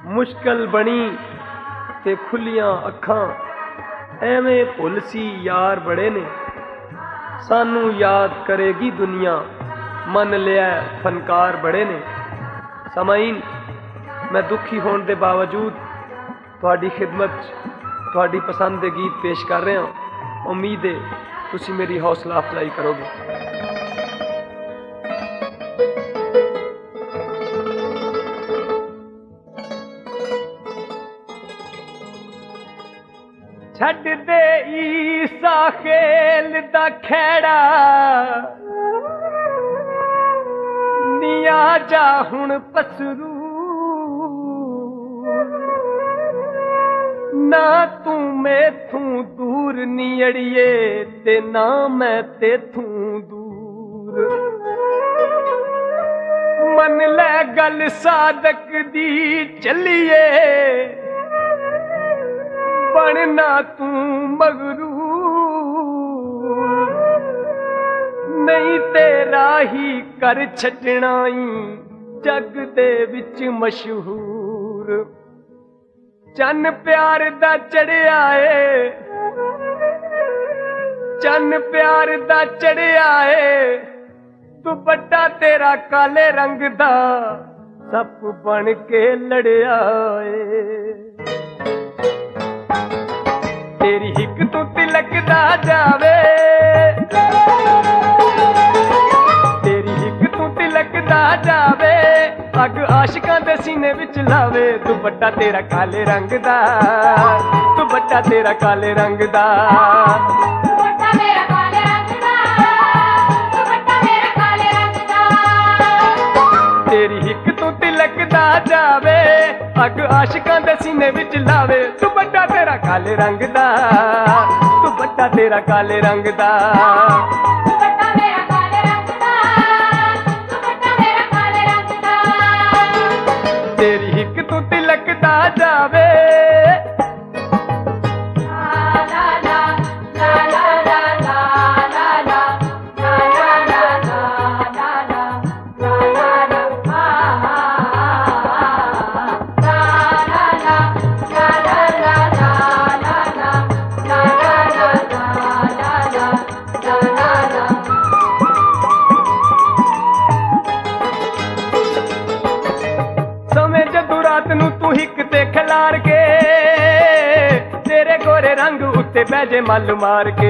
मुश्किल बनी ते खुलियां अखां, एवें भुल सी यार बड़े ने। सानू याद करेगी दुनिया, मन लिया फनकार बड़े ने। समाईन, मैं दुखी होने के बावजूद तुहाडी खिदमत तुहाडी पसंद के गीत पेश कर रहा। उम्मीद है तुसी मेरी हौसला अफजाई करोगे। छड्ड दे ईसा खेल दा खेड़ा, निया जा हुण पसरू। ना तू मैथू दूर नियड़िए ते ना मैं तेथू दूर। मन ले गल सादक दी चलिए, बनना तू मगरूर। नहीं तेरा ही कर छड़नाई जग दे विच मशहूर। चन्न प्यार दा चढ़िया है, चन्न प्यार दा चढ़िया है। दुपट्टा तेरा काले रंग दा सप बन के लड़िया है। तेरी हिक तू तिलकदा जावे, तेरी हिक तू तिलकदा जावे। अग आशिकां दे सीने विच लावे। दुपट्टा तेरा काले रंग दा, दुपट्टा तेरा काले रंग दा, दुपट्टा मेरा काले रंग दा, दुपट्टा मेरा काले रंग दा। तेरी हिक तू तिलकदा जावे, अग आशिकां दे सीने विच लावे। दुपट्टा तेरा काले रंग दा, दुपट्टा तेरा काले रंग दा, दुपट्टा मेरा काले रंग दा, दुपट्टा मेरा काले रंग दा। तेरी हिक तू तिलकदा जावे। तू हिक ते खिलार के, तेरे गोरे रंग उत्ते बैजे मल मार के।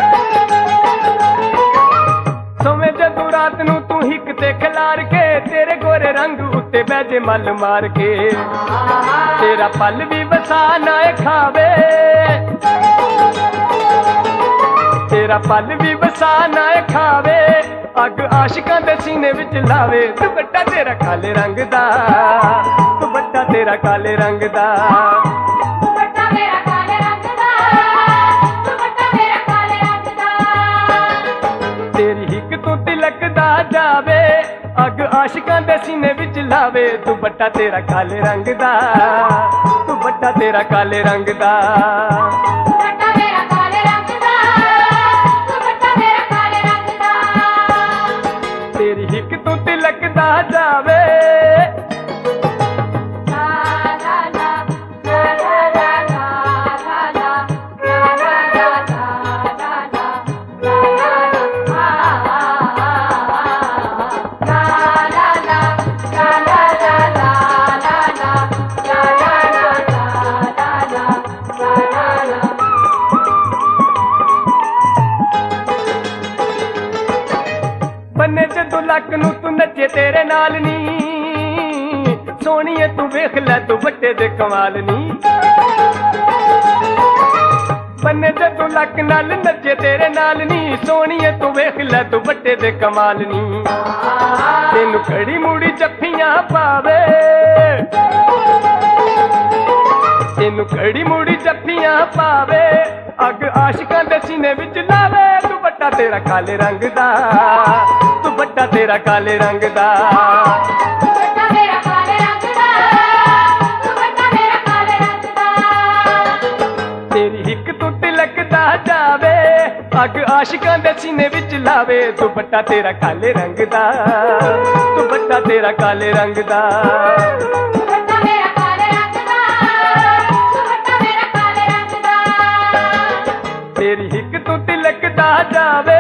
सोमे जदू रात नू तू हिक ते खिलार के, तेरे गोरे रंग उत्ते बैजे मल मार के। तेरा पल भी वसा ना खावे, तेरा पल भी वसा ना खावे। अग आशिकां दे सीने विच लावे। दुपट्टा तेरा काले रंग दा, दुपट्टा तेरा काले रंग दा, दुपट्टा मेरा काले रंग दा, दुपट्टा मेरा काले रंग दा। तेरी हिक तू तिलकदा जावे, अग आशिकां दे सीने विच लावे। दुपट्टा तेरा काले रंग दा, दुपट्टा तेरा काले रंग दा, दुपट्टा मेरा काले रंग दा, दुपट्टा मेरा काले रंग दा। तेरी हिक तू तिलकदा जावे। बन्ने जदों लक नू तू नचे तेरे नाल नी, सोहणीए तू वेख लै दुपट्टे दे कमाल नी। बन्ने जदों लक नाल नचे तेरे नाल नी, सोहणीए तू वेख लै दुपट्टे दे कमाल नी। तेनू खड़ी मुड़ी जफ्फियां पावे, तेनू खड़ी मुड़ी जफ्फियां पावे। अग आशिकां दे सीने विच लावे। दुपट्टा तेरा काले रंग दा, दुपट्टा तेरा काले रंग दा, दुपट्टा मेरा काले रंग दा, दुपट्टा मेरा काले रंग दा। तेरी हिक तू तिलकदा जावे, अग आशिकां दे सीने विच लावे। दुपट्टा तेरा काले रंग दा, दुपट्टा तेरा काले रंग दा, दुपट्टा मेरा काले रंग ਜਾਵੇ।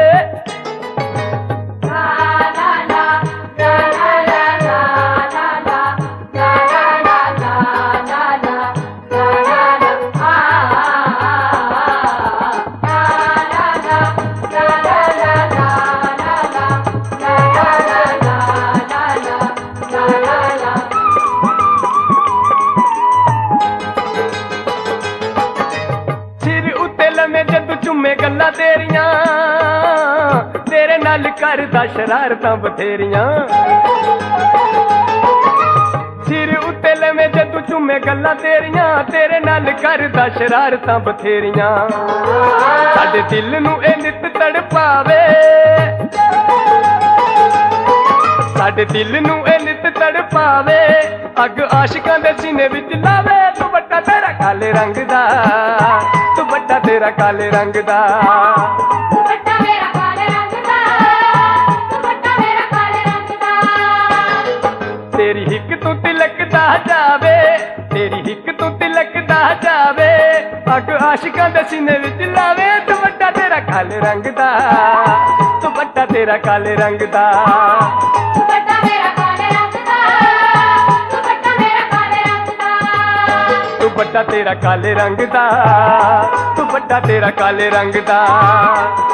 ਜਦ ਚੁੰਮੇ ਗੱਲਾਂ ਤੇਰੀਆਂ ਤੇਰੇ ਨਾਲ ਕਰਦਾ ਸ਼ਰਾਰਤਾਂ ਬਥੇਰੀਆਂ। ਸਿਰ ਉੱਤੇ ਲਵੇਂ ਜਦ ਚੁੰਮੇ ਗੱਲਾਂ ਤੇਰੀਆਂ ਤੇਰੇ ਨਾਲ ਕਰਦਾ ਸ਼ਰਾਰਤਾਂ ਬਥੇਰੀਆਂ। ਸਾਡੇ ਦਿਲ ਨੂੰ ਇਹ ਨਿਤ ਤੜਪਾਵੇ, ਸਾਡੇ ਦਿਲ ਨੂੰ ਇਹ ਨਿਤ ਤੜਪਾਵੇ। ਅੱਗ ਆਸ਼ਿਕਾਂ ਦੇ ਸੀਨੇ ਵਿੱਚ ਲਾਵੇ। ਦੁਪੱਟਾ ਤੇਰਾ ਕਾਲੇ ਰੰਗ ਦਾ, ਦੁਪੱਟਾ ਤੇਰਾ ਕਾਲੇ ਰੰਗ ਦਾ, ਦੁਪੱਟਾ ਮੇਰਾ ਕਾਲੇ ਰੰਗ ਦਾ, ਦੁਪੱਟਾ ਮੇਰਾ ਕਾਲੇ ਰੰਗ ਦਾ। ਤੇਰੀ ਹਿੱਕ ਤੋਂ ਤਿਲਕਦਾ ਜਾਵੇ, ਤੇਰੀ ਹਿੱਕ ਤੋਂ ਤਿਲਕਦਾ ਜਾਵੇ। ਅੱਗ ਆਸ਼ਿਕਾਂ ਦੇ ਸੀਨੇ ਵਿੱਚ ਲਾਵੇ। ਦੁਪੱਟਾ ਤੇਰਾ ਕਾਲੇ ਰੰਗ ਦਾ, ਦੁਪੱਟਾ ਤੇਰਾ ਕਾਲੇ ਰੰਗ ਦਾ, ਦੁਪੱਟਾ ਮੇਰਾ ਕਾਲੇ ਰੰਗ ਦਾ, ਦੁਪੱਟਾ ਮੇਰਾ ਕਾਲੇ ਰੰਗ ਦਾ। ਦੁਪੱਟਾ ਤੇਰਾ ਕਾਲੇ ਰੰਗ ਦਾ, ਦੁਪੱਟਾ ਤੇਰਾ ਕਾਲੇ ਰੰਗ ਦਾ।